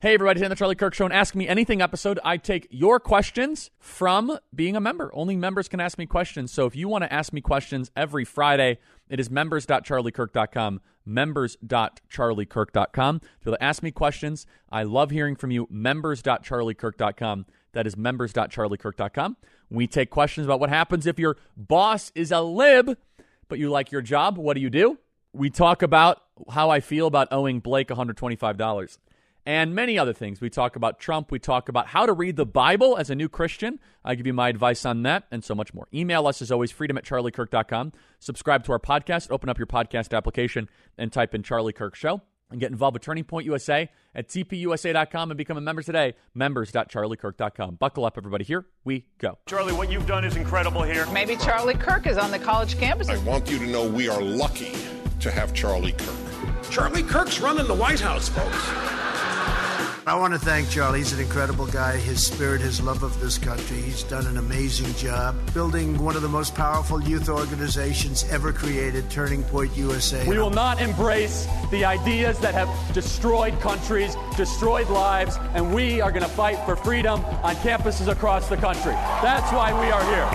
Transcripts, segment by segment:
Hey, everybody, today on the Charlie Kirk Show and Ask Me Anything episode, I take your questions from being a member. Only members can ask me questions. So if you want to ask me questions every Friday, it is members.charliekirk.com, members.charliekirk.com. To be able to ask me questions, I love hearing from you, members.charliekirk.com. That is members.charliekirk.com. We take questions about what happens if your boss is a lib, but you like your job. What do? We talk about how I feel about owing Blake $125. And many other things. We talk about Trump. We talk about how to read the Bible as a new Christian. I give you my advice on that and so much more. Email us as always, freedom@charliekirk.com. Subscribe to our podcast. Open up your podcast application and type in Charlie Kirk Show. And get involved with Turning Point USA at tpusa.com and become a member today. Members.charliekirk.com. Buckle up, everybody. Here we go. Charlie, what you've done is incredible here. Maybe Charlie Kirk is on the college campus. I want you to know we are lucky to have Charlie Kirk. Charlie Kirk's running the White House, folks. I want to thank Charlie. He's an incredible guy. His spirit, his love of this country. He's done an amazing job building one of the most powerful youth organizations ever created, Turning Point USA. We will not embrace the ideas that have destroyed countries, destroyed lives, and we are going to fight for freedom on campuses across the country. That's why we are here.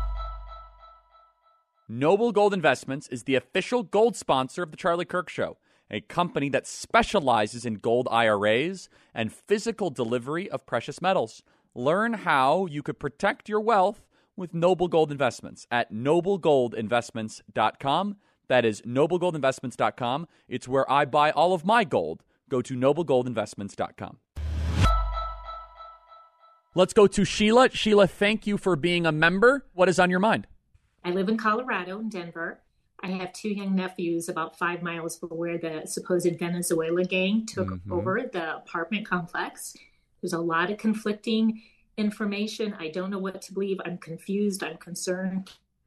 Noble Gold Investments is the official gold sponsor of The Charlie Kirk Show, a company that specializes in gold IRAs and physical delivery of precious metals. Learn how you could protect your wealth with Noble Gold Investments at noblegoldinvestments.com. That is noblegoldinvestments.com. It's where I buy all of my gold. Go to noblegoldinvestments.com. Let's go to Sheila. Sheila, thank you for being a member. What is on your mind? I live in Colorado, in Denver. I have two young nephews about 5 miles from where the supposed Venezuela gang took over the apartment complex. There's a lot of conflicting information. I don't know what to believe. I'm confused. I'm concerned.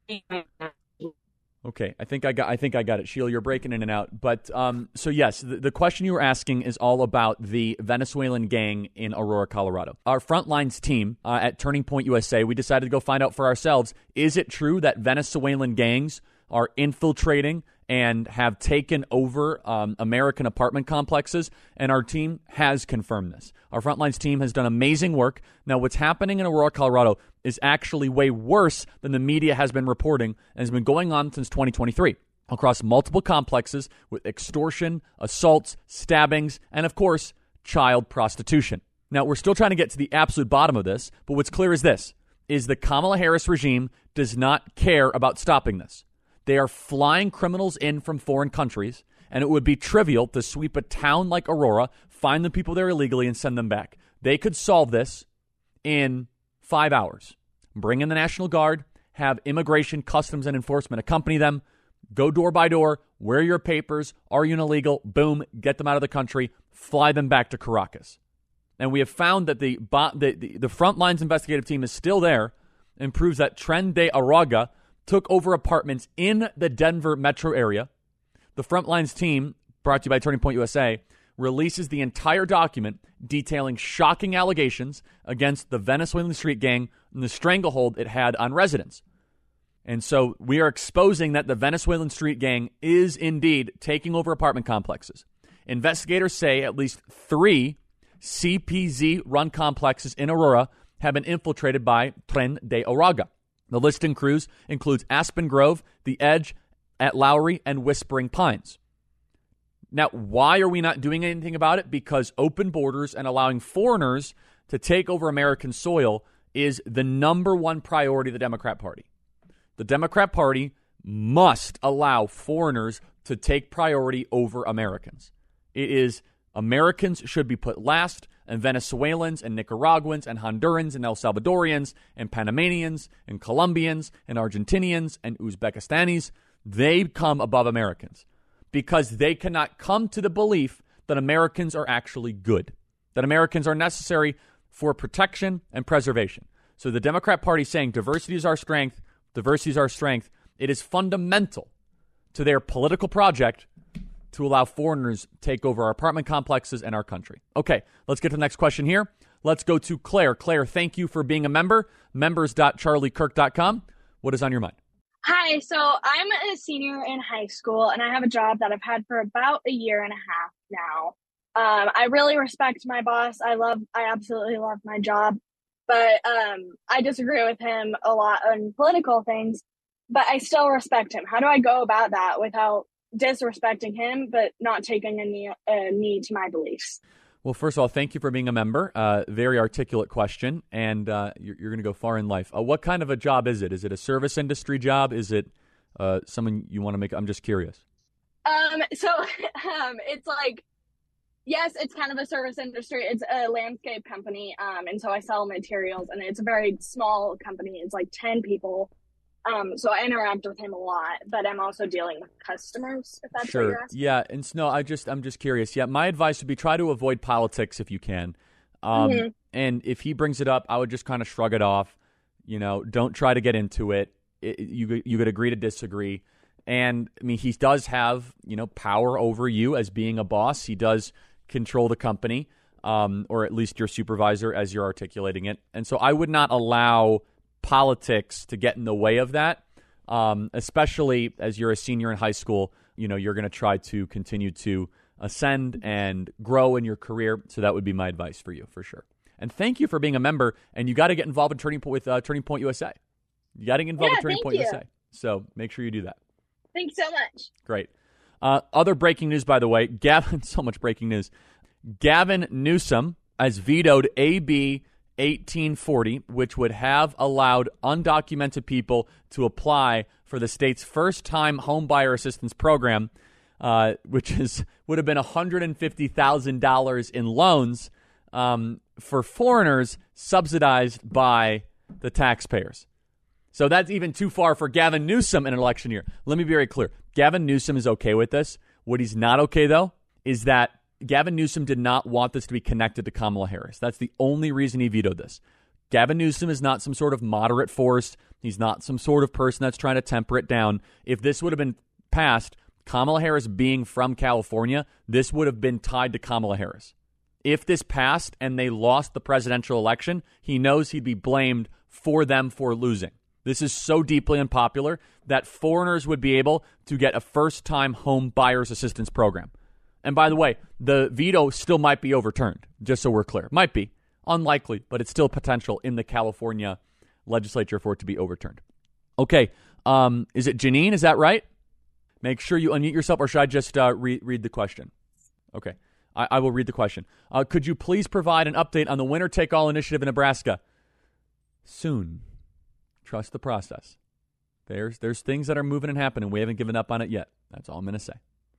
Okay, I think I got it. Sheila, you're breaking in and out. But so yes, the question you were asking is all about the Venezuelan gang in Aurora, Colorado. Our Frontlines team at Turning Point USA, we decided to go find out for ourselves, is it true that Venezuelan gangs are infiltrating and have taken over American apartment complexes? And our team has confirmed this. Our Frontlines team has done amazing work. Now, what's happening in Aurora, Colorado is actually way worse than the media has been reporting and has been going on since 2023 across multiple complexes with extortion, assaults, stabbings, and, of course, child prostitution. Now, we're still trying to get to the absolute bottom of this, but what's clear is this, is the Kamala Harris regime does not care about stopping this. They are flying criminals in from foreign countries, and it would be trivial to sweep a town like Aurora, find the people there illegally, and send them back. They could solve this in 5 hours. Bring in the National Guard, have Immigration, Customs, and Enforcement accompany them, go door by door, wear your papers, are you an illegal, boom, get them out of the country, fly them back to Caracas. And we have found that the Frontlines investigative team is still there and proves that Tren de Aragua took over apartments in the Denver metro area. The Frontlines team, brought to you by Turning Point USA, releases the entire document detailing shocking allegations against the Venezuelan street gang and the stranglehold it had on residents. And so we are exposing that the Venezuelan street gang is indeed taking over apartment complexes. Investigators say at least 3 CPZ-run complexes in Aurora have been infiltrated by Tren de Aragua. The list includes Aspen Grove, The Edge, at Lowry, and Whispering Pines. Now, why are we not doing anything about it? Because open borders and allowing foreigners to take over American soil is the number one priority of the Democrat Party. The Democrat Party must allow foreigners to take priority over Americans. It is Americans should be put last, and Venezuelans and Nicaraguans and Hondurans and El Salvadorians and Panamanians and Colombians and Argentinians and Uzbekistanis, they come above Americans because they cannot come to the belief that Americans are actually good, that Americans are necessary for protection and preservation. So the Democrat Party saying diversity is our strength, diversity is our strength, it is fundamental to their political project to allow foreigners take over our apartment complexes and our country. Okay, let's get to the next question here. Let's go to Claire. Claire, thank you for being a member. Members.charliekirk.com. What is on your mind? Hi, so I'm a senior in high school, and I have a job that I've had for about a year and a half now. I really respect my boss. I absolutely love my job, but I disagree with him a lot on political things, but I still respect him. How do I go about that without disrespecting him, but not taking a knee to my beliefs? Well, first of all, thank you for being a member. Very articulate question, and you're going to go far in life. What kind of a job is it? Is it a service industry job? Is it someone you want to make? I'm just curious. It's like, yes, it's kind of a service industry. It's a landscape company, and so I sell materials, and it's a very small company. It's like 10 people. So I interact with him a lot, but I'm also dealing with customers, if that's what you're asking. Yeah, and no, I'm just curious. Yeah, my advice would be try to avoid politics if you can. And if he brings it up, I would just kind of shrug it off. Don't try to get into it. You could agree to disagree. And I mean, he does have, power over you as being a boss. He does control the company, or at least your supervisor as you're articulating it. And so I would not allow politics to get in the way of that, especially as you're a senior in high school. You're going to try to continue to ascend and grow in your career. So that would be my advice for you, for sure. And thank you for being a member. And you got to get involved in Turning Point with Turning Point USA. You got to get involved with Turning Point USA. So make sure you do that. Thanks so much. Great. Other breaking news, by the way, so much breaking news. Gavin Newsom has vetoed AB 1840, which would have allowed undocumented people to apply for the state's first-time homebuyer assistance program, which would have been $150,000 in loans for foreigners subsidized by the taxpayers. So that's even too far for Gavin Newsom in an election year. Let me be very clear. Gavin Newsom is okay with this. What he's not okay, though, is that Gavin Newsom did not want this to be connected to Kamala Harris. That's the only reason he vetoed this. Gavin Newsom is not some sort of moderate force. He's not some sort of person that's trying to temper it down. If this would have been passed, Kamala Harris being from California, this would have been tied to Kamala Harris. If this passed and they lost the presidential election, he knows he'd be blamed for them for losing. This is so deeply unpopular that foreigners would be able to get a first-time home buyer's assistance program. And by the way, the veto still might be overturned, just so we're clear. Might be. Unlikely, but it's still potential in the California legislature for it to be overturned. Okay, is it Janine? Is that right? Make sure you unmute yourself, or should I just read the question? Okay, I will read the question. Could you please provide an update on the winner-take-all initiative in Nebraska? Soon. Trust the process. There's things that are moving and happening. We haven't given up on it yet. That's all I'm going to say.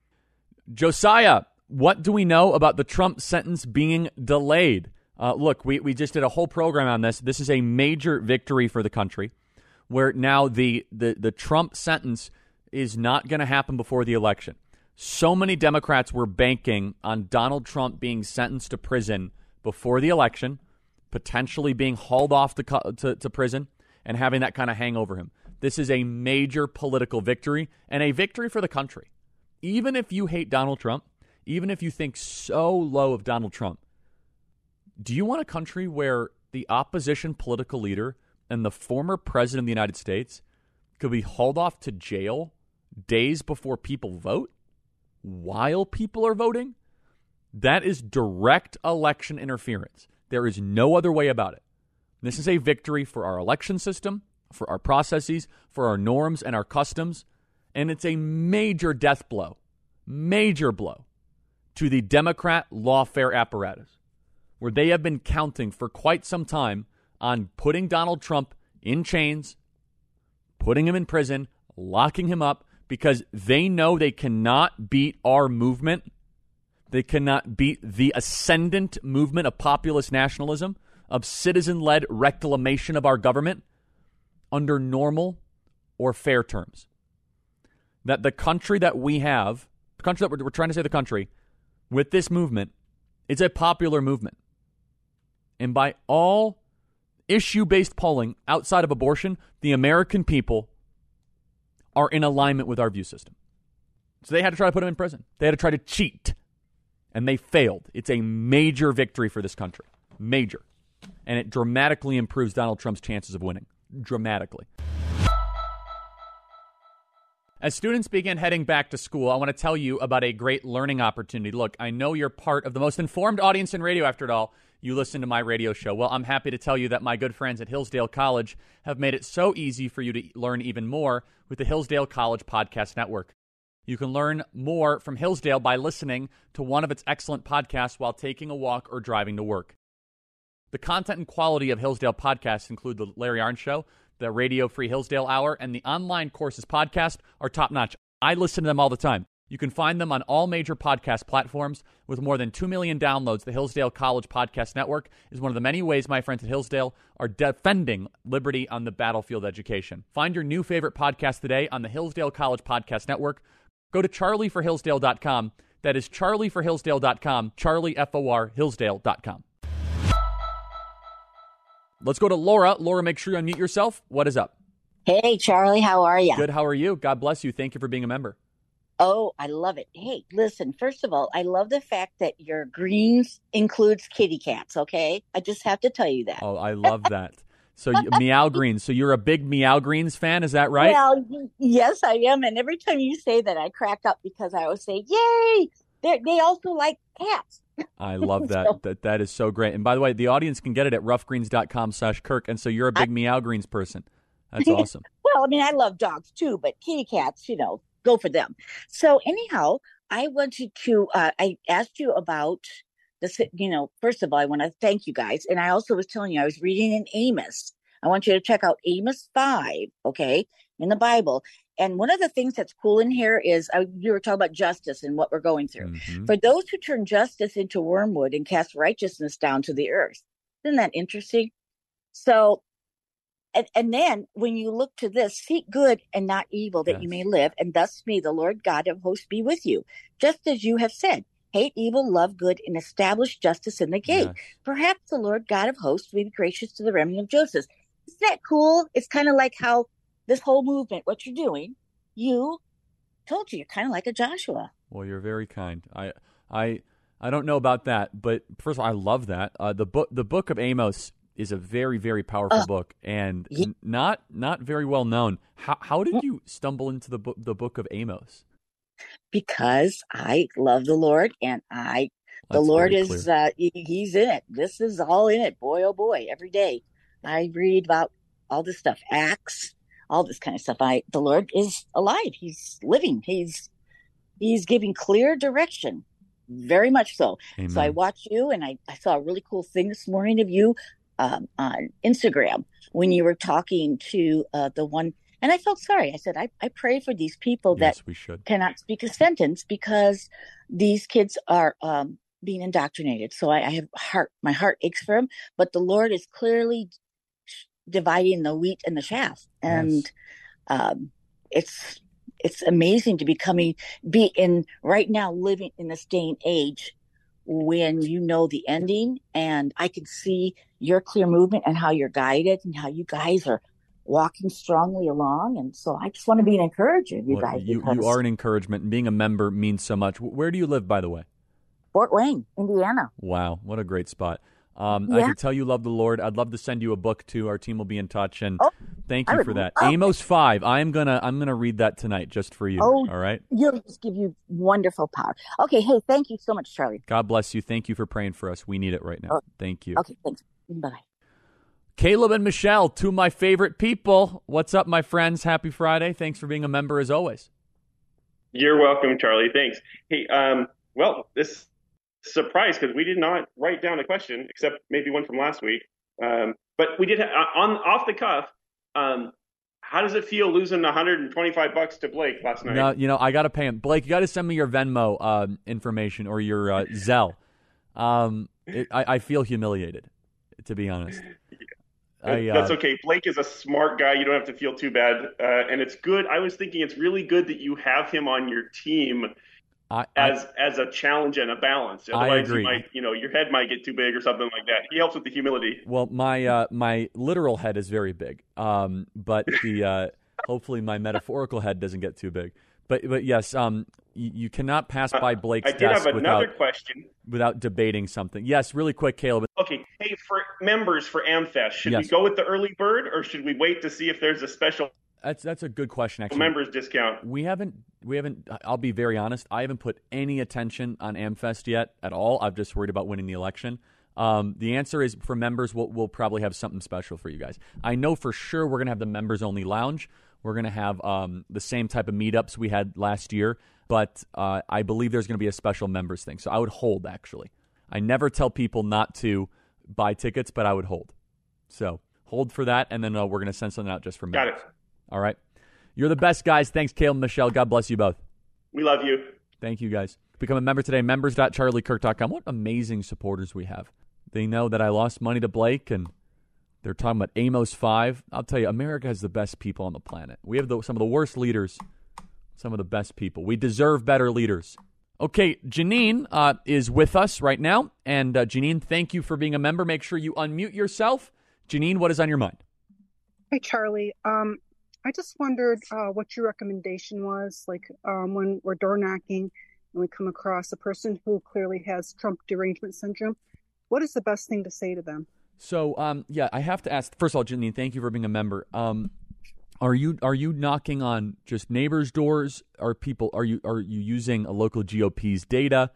Josiah, what do we know about the Trump sentence being delayed? Look, we just did a whole program on this. This is a major victory for the country, where now the Trump sentence is not going to happen before the election. So many Democrats were banking on Donald Trump being sentenced to prison before the election, potentially being hauled off to prison, and having that kind of hang over him. This is a major political victory and a victory for the country. Even if you hate Donald Trump, even if you think so low of Donald Trump, do you want a country where the opposition political leader and the former president of the United States could be hauled off to jail days before people vote, while people are voting? That is direct election interference. There is no other way about it. This is a victory for our election system, for our processes, for our norms and our customs. And it's a major death blow, major blow to the Democrat lawfare apparatus, where they have been counting for quite some time on putting Donald Trump in chains, putting him in prison, locking him up, because they know they cannot beat our movement. They cannot beat the ascendant movement of populist nationalism, of citizen-led reclamation of our government under normal or fair terms. That the country that we have, the country that we're trying to say the country, with this movement, it's a popular movement. And by all issue-based polling outside of abortion, the American people are in alignment with our view system. So they had to try to put him in prison. They had to try to cheat. And they failed. It's a major victory for this country. Major. And it dramatically improves Donald Trump's chances of winning. Dramatically. As students begin heading back to school, I want to tell you about a great learning opportunity. Look, I know you're part of the most informed audience in radio, after it all. You listen to my radio show. Well, I'm happy to tell you that my good friends at Hillsdale College have made it so easy for you to learn even more with the Hillsdale College Podcast Network. You can learn more from Hillsdale by listening to one of its excellent podcasts while taking a walk or driving to work. The content and quality of Hillsdale podcasts include the Larry Arnn Show, the Radio Free Hillsdale Hour, and the Online Courses podcast are top-notch. I listen to them all the time. You can find them on all major podcast platforms. With more than 2 million downloads, the Hillsdale College Podcast Network is one of the many ways my friends at Hillsdale are defending liberty on the battlefield education. Find your new favorite podcast today on the Hillsdale College Podcast Network. Go to charlieforhillsdale.com. That is charlieforhillsdale.com, charliefor Hillsdale.com. Let's go to Laura. Laura, make sure you unmute yourself. What is up? Hey, Charlie. How are you? Good. How are you? God bless you. Thank you for being a member. Oh, I love it. Hey, listen, first of all, I love the fact that your greens includes kitty cats, okay? I just have to tell you that. Oh, I love that. So Meow Greens. So you're a big Meow Greens fan, is that right? Well, yes, I am. And every time you say that, I crack up because I always say, yay, they also like cats. I love that. That is so great. And by the way, the audience can get it at roughgreens.com/Kirk. And so you're a big Meow Greens person. That's awesome. Well, I mean, I love dogs too, but kitty cats, go for them. So anyhow, I wanted to, I asked you about this, first of all, I want to thank you guys. And I also was telling you, I was reading in Amos. I want you to check out Amos 5, okay, in the Bible. And one of the things that's cool in here is you were talking about justice and what we're going through. Mm-hmm. For those who turn justice into wormwood and cast righteousness down to the earth. Isn't that interesting? So, and then when you look to this, seek good and not evil that you may live. And thus may the Lord God of hosts be with you. Just as you have said, hate evil, love good, and establish justice in the gate. Yes. Perhaps the Lord God of hosts will be gracious to the remnant of Joseph. Isn't that cool? It's kind of like how this whole movement, what you're doing, you're kind of like a Joshua. Well, you're very kind. I don't know about that, but first of all, I love that. The book of Amos is a very, very powerful book and not very well known. How did you stumble into the book of Amos? Because I love the Lord, and the Lord is he's in it. This is all in it. Boy, oh boy, every day I read about all this stuff, Acts, all this kind of stuff. The Lord is alive. He's living. He's giving clear direction. Very much so. Amen. So I watched you, and I saw a really cool thing this morning of you on Instagram when you were talking to the one, and I felt sorry. I said, I pray for these people that cannot speak a sentence because these kids are being indoctrinated. So I have my heart aches for them, but the Lord is clearly dividing the wheat and the chaff. And it's amazing to be in right now, living in this day and age when you know the ending, and I can see your clear movement and how you're guided and how you guys are walking strongly along. And so I just want to be an encourager of you guys. You are an encouragement, and being a member means so much. Where do you live, by the way? Fort Wayne, Indiana. Wow, what a great spot. I can tell you love the Lord. I'd love to send you a book too. Our team will be in touch, and thank you for that. Amos 5. I'm gonna read that tonight just for you. All right. You'll just give you wonderful power. Okay. Hey, thank you so much, Charlie. God bless you. Thank you for praying for us. We need it right now. Thank you. Okay. Thanks. Bye. Caleb and Michelle, two of my favorite people. What's up, my friends? Happy Friday. Thanks for being a member as always. You're welcome, Charlie. Thanks. Hey, this surprise because we did not write down a question except maybe one from last week, but we did off the cuff. How does it feel losing $125 to Blake last night? No, I got to pay him. Blake, you got to send me your Venmo information or your Zelle. I feel humiliated, to be honest. That's okay. Blake is a smart guy. You don't have to feel too bad, and it's good. I was thinking it's really good that you have him on your team. As a challenge and a balance. Otherwise, you might, your head might get too big or something like that. He helps with the humility. Well, my literal head is very big, but the hopefully my metaphorical head doesn't get too big. But yes, you cannot pass by Blake's desk have another question without debating something. Yes, really quick, Caleb. Okay, hey, for members for AmFest, should we go with the early bird or should we wait to see if there's a special That's a good question, actually. Members discount. We haven't. I'll be very honest. I haven't put any attention on AmFest yet at all. I'm just worried about winning the election. The answer is for members, we'll probably have something special for you guys. I know for sure we're going to have the members-only lounge. We're going to have the same type of meetups we had last year, but I believe there's going to be a special members thing. So I would hold, actually. I never tell people not to buy tickets, but I would hold. So hold for that, and then we're going to send something out just for members. Got it. All right. You're the best, guys. Thanks, Cale and Michelle. God bless you both. We love you. Thank you, guys. Become a member today, members.charliekirk.com. What amazing supporters we have. They know that I lost money to Blake, and they're talking about Amos 5. I'll tell you, America has the best people on the planet. We have some of the worst leaders, some of the best people. We deserve better leaders. Okay, Janine is with us right now. And Janine, thank you for being a member. Make sure you unmute yourself. Janine, what is on your mind? Hey, Charlie. I just wondered what your recommendation was, when we're door knocking and we come across a person who clearly has Trump derangement syndrome. What is the best thing to say to them? So, I have to ask. First of all, Janine, thank you for being a member. Are you knocking on just neighbors' doors? Are you using a local GOP's data?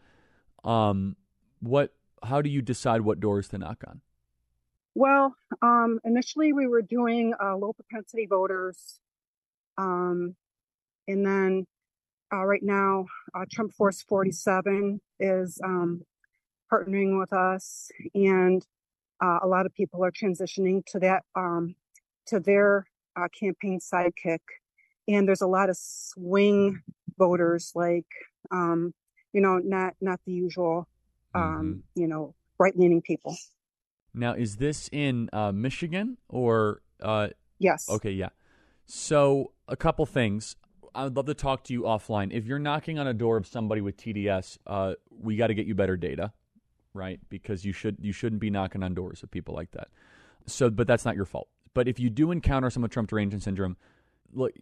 How do you decide what doors to knock on? Well, initially we were doing low propensity voters, and then right now Trump Force 47 is partnering with us, and a lot of people are transitioning to that to their campaign sidekick, and there's a lot of swing voters, not the usual, right-leaning people. Now, is this in Michigan or? Yes. Okay, yeah. So a couple things. I would love to talk to you offline. If you're knocking on a door of somebody with TDS, we got to get you better data, right? Because you shouldn't be knocking on doors of people like that. So, but that's not your fault. But if you do encounter someone with Trump derangement syndrome, look,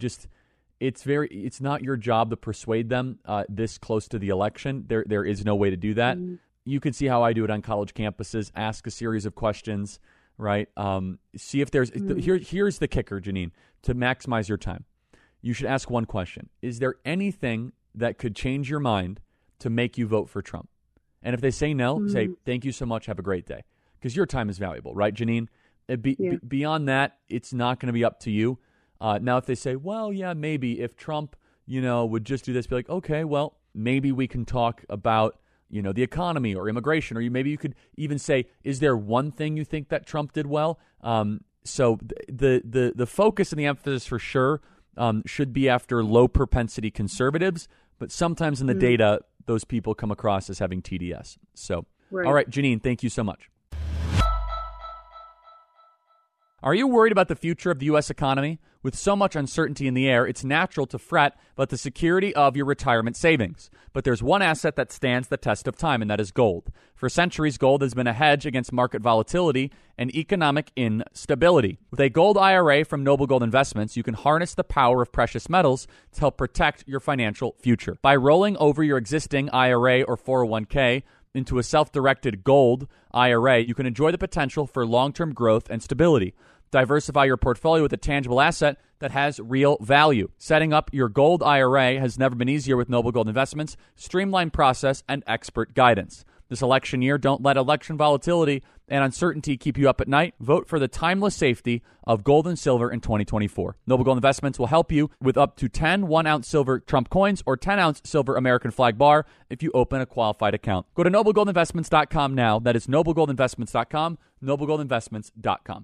it's not your job to persuade them this close to the election. There is no way to do that. Mm-hmm. You can see how I do it on college campuses. Ask a series of questions, right? See if there's here's the kicker, Janine, to maximize your time. You should ask one question. Is there anything that could change your mind to make you vote for Trump? And if they say no, say, thank you so much, have a great day. Because your time is valuable, right, Janine? Beyond that, it's not going to be up to you. Now, if they say, well, yeah, maybe if Trump, would just do this, be like, okay, well, maybe we can talk about, the economy or immigration, or maybe you could even say, is there one thing you think that Trump did well? So the focus and the emphasis for sure should be after low propensity conservatives, but sometimes in the data, those people come across as having TDS. So, All right, Janine, thank you so much. Are you worried about the future of the U.S. economy? With so much uncertainty in the air, it's natural to fret about the security of your retirement savings. But there's one asset that stands the test of time, and that is gold. For centuries, gold has been a hedge against market volatility and economic instability. With a gold IRA from Noble Gold Investments, you can harness the power of precious metals to help protect your financial future. By rolling over your existing IRA or 401k into a self-directed gold IRA, you can enjoy the potential for long-term growth and stability. Diversify your portfolio with a tangible asset that has real value. Setting up your gold IRA has never been easier with Noble Gold Investments' streamlined process and expert guidance. This election year, don't let election volatility and uncertainty keep you up at night. Vote for the timeless safety of gold and silver in 2024. Noble Gold Investments will help you with up to 10 1-ounce silver Trump coins or 10-ounce silver American flag bar if you open a qualified account. Go to noblegoldinvestments.com now. That is noblegoldinvestments.com, noblegoldinvestments.com.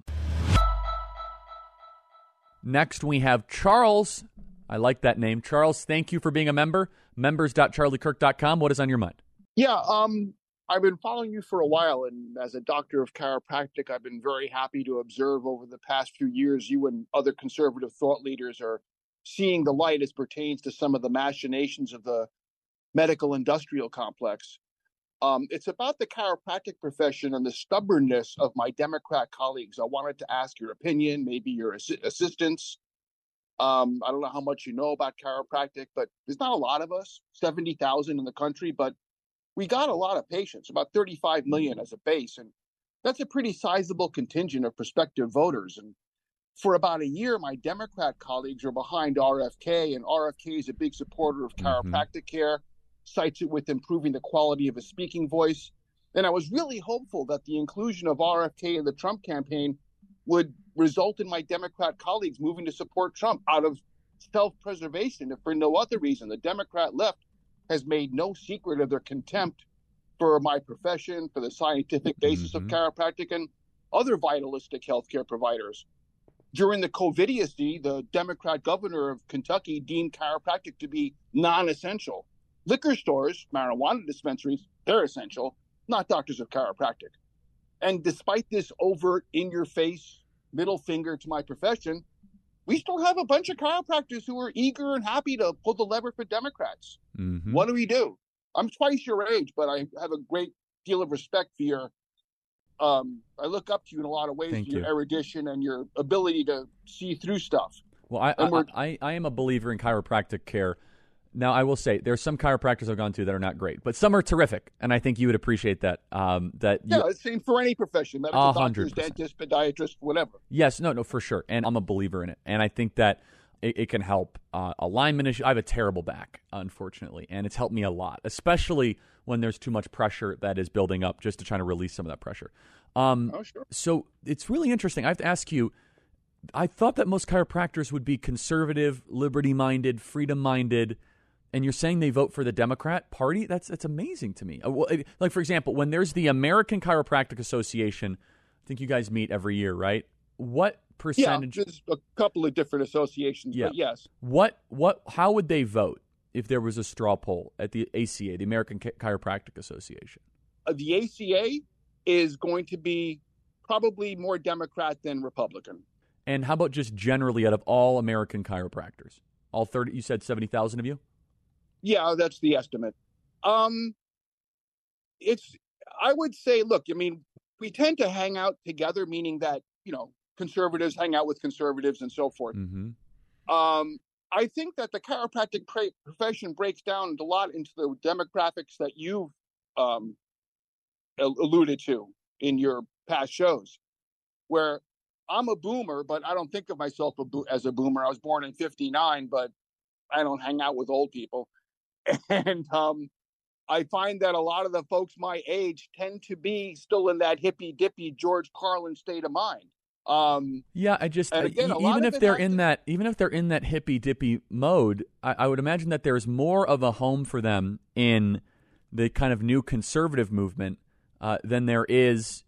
Next, we have Charles. I like that name. Charles, thank you for being a member. Members.charliekirk.com. What is on your mind? Yeah, I've been following you for a while, and as a doctor of chiropractic, I've been very happy to observe over the past few years you and other conservative thought leaders are seeing the light as pertains to some of the machinations of the medical industrial complex. It's about the chiropractic profession and the stubbornness of my Democrat colleagues. I wanted to ask your opinion, maybe your assistance. I don't know how much you know about chiropractic, but there's not a lot of us, 70,000 in the country, but we got a lot of patients, about 35 million as a base. And that's a pretty sizable contingent of prospective voters. And For about a year, my Democrat colleagues are behind RFK, and RFK is a big supporter of chiropractic care, cites it with improving the quality of his speaking voice. And I was really hopeful that the inclusion of RFK in the Trump campaign would result in my Democrat colleagues moving to support Trump out of self-preservation, if for no other reason. The Democrat left has made no secret of their contempt for my profession, for the scientific basis of chiropractic and other vitalistic healthcare providers. During the COVIDiocy, the Democrat governor of Kentucky deemed chiropractic to be non-essential. Liquor stores, marijuana dispensaries, they're essential, not doctors of chiropractic. And despite this overt, in-your-face middle finger to my profession, we still have a bunch of chiropractors who are eager and happy to pull the lever for Democrats. What do we do? I'm twice your age, but I have a great deal of respect for your I look up to you in a lot of ways, for your erudition and your ability to see through stuff. Well, I am a believer in chiropractic care. Now, I will say there's some chiropractors I've gone to that are not great, but some are terrific, and I think you would appreciate that. It's same for any profession, medical doctors, dentists, podiatrists, whatever. Yes, no, for sure, and I'm a believer in it, and I think that it can help alignment issues. I have a terrible back, unfortunately, and it's helped me a lot, especially when there's too much pressure that is building up, just to try to release some of that pressure. Sure. So it's really interesting. I have to ask you, I thought that most chiropractors would be conservative, liberty-minded, freedom-minded, and you're saying they vote for the Democrat Party? That's amazing to me. Like, for example, when there's the American Chiropractic Association, I think you guys meet every year, right? What percentage? Yeah, there's a couple of different associations, but yes. How would they vote if there was a straw poll at the ACA, the American Chiropractic Association? The ACA is going to be probably more Democrat than Republican. And how about just generally out of all American chiropractors? All 30, you said 70,000 of you? Yeah, that's the estimate. I would say, look, I mean, we tend to hang out together, meaning that, conservatives hang out with conservatives and so forth. I think that the chiropractic profession breaks down a lot into the demographics that you've alluded to in your past shows, where I'm a boomer, but I don't think of myself as a boomer. I was born in 59, but I don't hang out with old people. And I find that a lot of the folks my age tend to be still in that hippy-dippy George Carlin state of mind. Even if they're in that hippy-dippy mode, I would imagine that there's more of a home for them in the kind of new conservative movement than there is,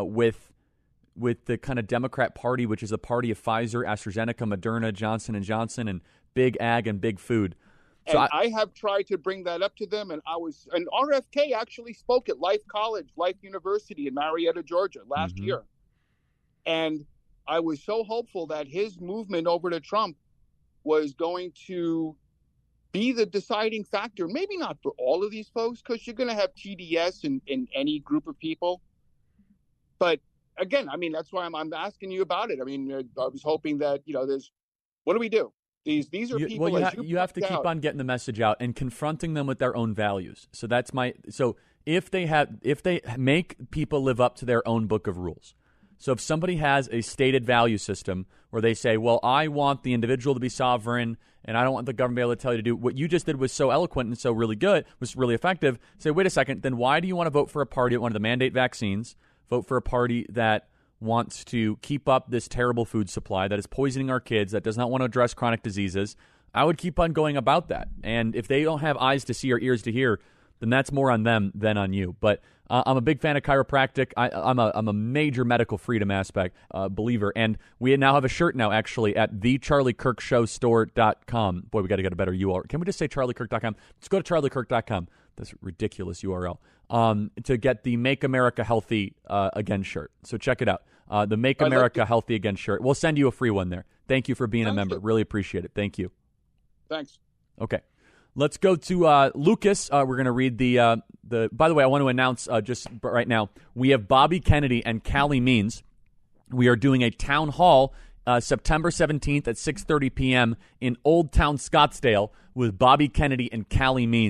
with the kind of Democrat Party, which is a party of Pfizer, AstraZeneca, Moderna, Johnson & Johnson, and big ag and big food. So I have tried to bring that up to them, and RFK actually spoke at Life University in Marietta, Georgia last year. And I was so hopeful that his movement over to Trump was going to be the deciding factor. Maybe not for all of these folks, because you're going to have TDS in any group of people. But again, I mean, that's why I'm asking you about it. I mean, I was hoping that, what do we do? These are people. Well, you have to keep on getting the message out and confronting them with their own values. So if they make people live up to their own book of rules. So if somebody has a stated value system where they say, well, I want the individual to be sovereign and I don't want the government to be able to tell you to do what you just did was so eloquent and so really good, was really effective. Say, wait a second, then why do you want to vote for a party that wanted to mandate vaccines, vote for a party that wants to keep up this terrible food supply that is poisoning our kids, that does not want to address chronic diseases? I would keep on going about that. And if they don't have eyes to see or ears to hear, then that's more on them than on you. But I'm a big fan of chiropractic. I'm a major medical freedom aspect believer. And we now have a shirt now, actually, at thecharliekirkshowstore.com. Boy, we got to get a better URL. Can we just say charliekirk.com? Let's go to charliekirk.com. That's a ridiculous URL. To get the Make America Healthy Again shirt. So check it out. The Make America Healthy Again shirt. We'll send you a free one there. Thank you for being a member. Really appreciate it. Thank you. Thanks. Okay. Let's go to Lucas. We're going to read the. By the way, I want to announce just right now, we have Bobby Kennedy and Callie Means. We are doing a town hall September 17th at 6:30 p.m. in Old Town Scottsdale with Bobby Kennedy and Callie Means.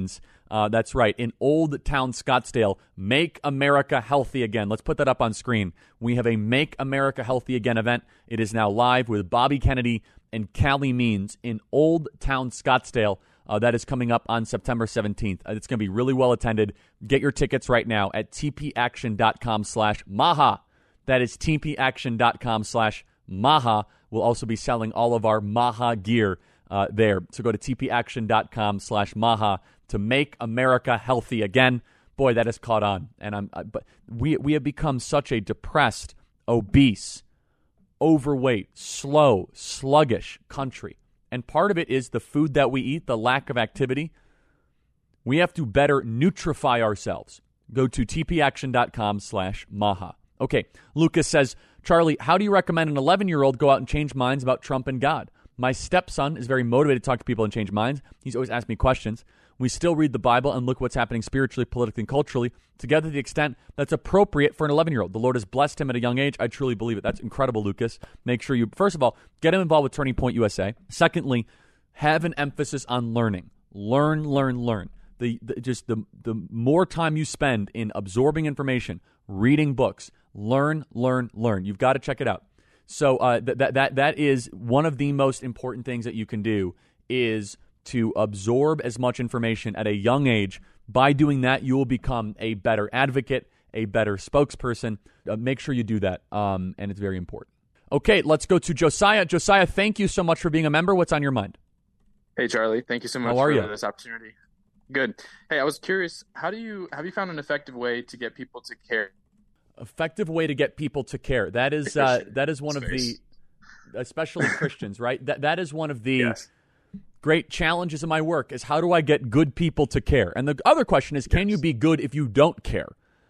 That's right, in Old Town Scottsdale. Make America Healthy Again. Let's put that up on screen. We have a Make America Healthy Again event. It is now live with Bobby Kennedy and Callie Means in Old Town Scottsdale. That is coming up on September 17th. It's going to be really well attended. Get your tickets right now at tpaction.com/Maha. That is tpaction.com/Maha. We'll also be selling all of our Maha gear there. So go to tpaction.com/Maha to make America healthy again. Boy, that has caught on. And but we have become such a depressed, obese, overweight, slow, sluggish country. And part of it is the food that we eat, the lack of activity. We have to better nutrify ourselves. Go to tpaction.com/Maha. Okay, Lucas says, Charlie, how do you recommend an 11-year-old go out and change minds about Trump and God? My stepson is very motivated to talk to people and change minds. He's always asked me questions. We still read the Bible and look what's happening spiritually, politically, and culturally together to the extent that's appropriate for an 11-year-old. The Lord has blessed him at a young age. I truly believe it. That's incredible, Lucas. Make sure you, first of all, get him involved with Turning Point USA. Secondly, have an emphasis on learning. Learn. The more time you spend in absorbing information, reading books, learn. You've got to check it out. So that is one of the most important things that you can do is to absorb as much information at a young age. By doing that, you will become a better advocate, a better spokesperson. Make sure you do that, and it's very important. Okay, let's go to Josiah. Josiah, thank you so much for being a member. What's on your mind? Hey, Charlie. Thank you so much for this opportunity. Good. Hey, I was curious, have you found an effective way to get people to care? Effective way to get people to care. That is one of the, especially Christians, right? That is one of the great challenges in my work is how do I get good people to care? And the other question is, can you be good if you don't care?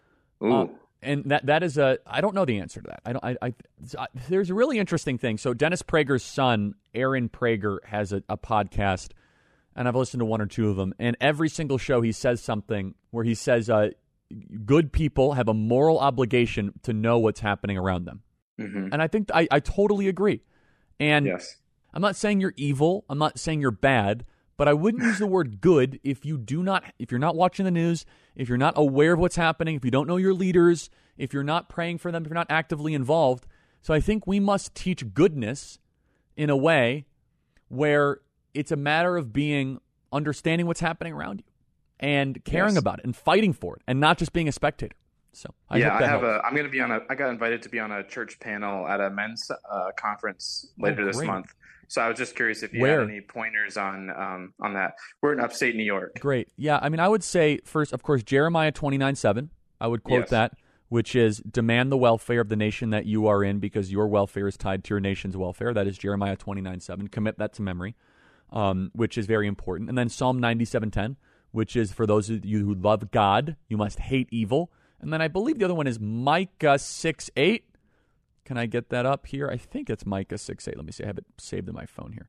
And that is I don't know the answer to that. There's a really interesting thing. So Dennis Prager's son, Aaron Prager, has a podcast, and I've listened to one or two of them. And every single show he says something where he says, good people have a moral obligation to know what's happening around them. Mm-hmm. And I think I totally agree. And I'm not saying you're evil. I'm not saying you're bad. But I wouldn't use the word good if you're not watching the news, if you're not aware of what's happening, if you don't know your leaders, if you're not praying for them, if you're not actively involved. So I think we must teach goodness in a way where it's a matter of understanding what's happening around you and caring about it and fighting for it and not just being a spectator. So I got invited to be on a church panel at a men's conference later this month. So I was just curious if you had any pointers on that. We're in upstate New York. Great. Yeah, I mean, I would say first, of course, Jeremiah 29:7. I would quote that, which is demand the welfare of the nation that you are in because your welfare is tied to your nation's welfare. That is Jeremiah 29:7. Commit that to memory, which is very important. And then Psalm 97:10, which is for those of you who love God, you must hate evil. And then I believe the other one is Micah 6:8. Can I get that up here? I think it's Micah 6:8. Let me see. I have it saved in my phone here.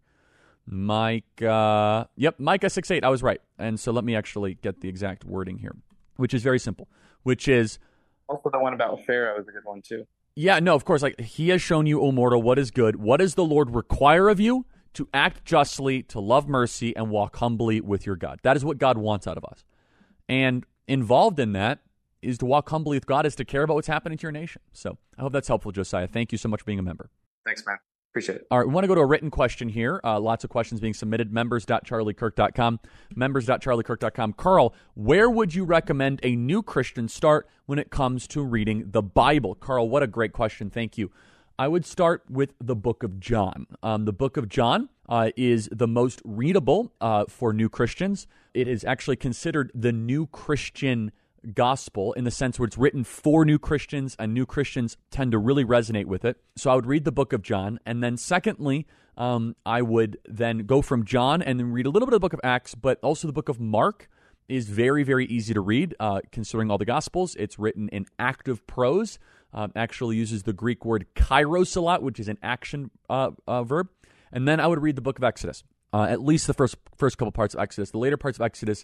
Micah 6:8. I was right. And so let me actually get the exact wording here, which is very simple, which is... Also the one about Pharaoh is a good one too. Yeah, no, of course. Like, he has shown you, O mortal, what is good. What does the Lord require of you? To act justly, to love mercy, and walk humbly with your God. That is what God wants out of us. And involved in that is to walk humbly with God, is to care about what's happening to your nation. So I hope that's helpful, Josiah. Thank you so much for being a member. Thanks, man. Appreciate it. All right, we want to go to a written question here. Lots of questions being submitted. Members.charliekirk.com. Members.charliekirk.com. Carl, where would you recommend a new Christian start when it comes to reading the Bible? Carl, what a great question. Thank you. I would start with the book of John. The book of John is the most readable for new Christians. It is actually considered the new Christian gospel in the sense where it's written for new Christians, and new Christians tend to really resonate with it. So I would read the book of John. And then secondly, I would then go from John and then read a little bit of the book of Acts, but also the book of Mark is very, very easy to read considering all the gospels. It's written in active prose. Actually uses the Greek word kairos a lot, which is an action verb. And then I would read the book of Exodus, at least the first couple parts of Exodus. The later parts of Exodus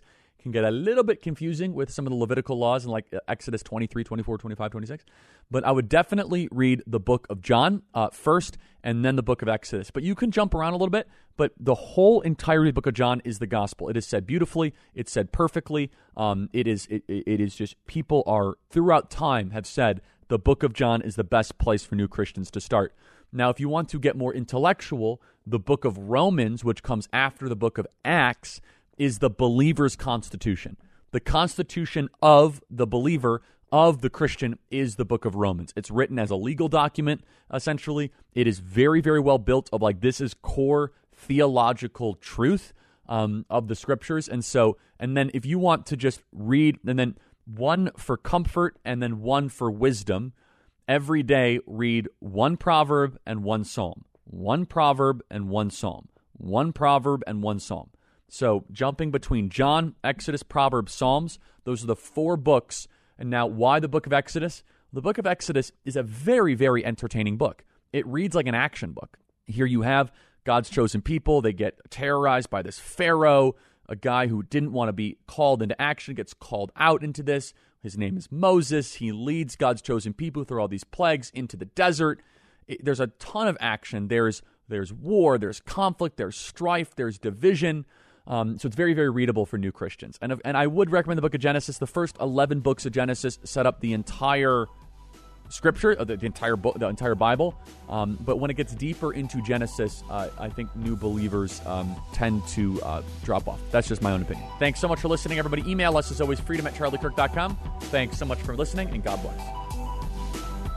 can get a little bit confusing with some of the Levitical laws in like Exodus 23, 24, 25, 26. But I would definitely read the book of John first and then the book of Exodus. But you can jump around a little bit, but the whole entirety of the book of John is the gospel. It is said beautifully. It's said perfectly. It is just people are throughout time have said the book of John is the best place for new Christians to start. Now, if you want to get more intellectual, the book of Romans, which comes after the book of Acts, is the believer's constitution. The constitution of the believer, of the Christian, is the book of Romans. It's written as a legal document, essentially. It is very, very well built of like, this is core theological truth of the scriptures. And then if you want to just read, and then one for comfort and then one for wisdom, every day read one proverb and one psalm. One proverb and one psalm. One proverb and one psalm. So jumping between John, Exodus, Proverbs, Psalms, those are the 4 books. And now why the book of Exodus? The book of Exodus is a very, very entertaining book. It reads like an action book. Here you have God's chosen people. They get terrorized by this Pharaoh, a guy who didn't want to be called into action, gets called out into this. His name is Moses. He leads God's chosen people through all these plagues into the desert. There's a ton of action. There's war, there's conflict, there's strife, there's division. So it's very, very readable for new Christians. And I would recommend the book of Genesis. The first 11 books of Genesis set up the entire scripture, the entire book, the entire Bible. But when it gets deeper into Genesis, I think new believers tend to drop off. That's just my own opinion. Thanks so much for listening, everybody. Email us as always, freedom@charliekirk.com. Thanks so much for listening, and God bless.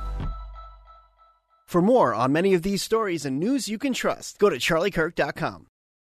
For more on many of these stories and news you can trust, go to charliekirk.com.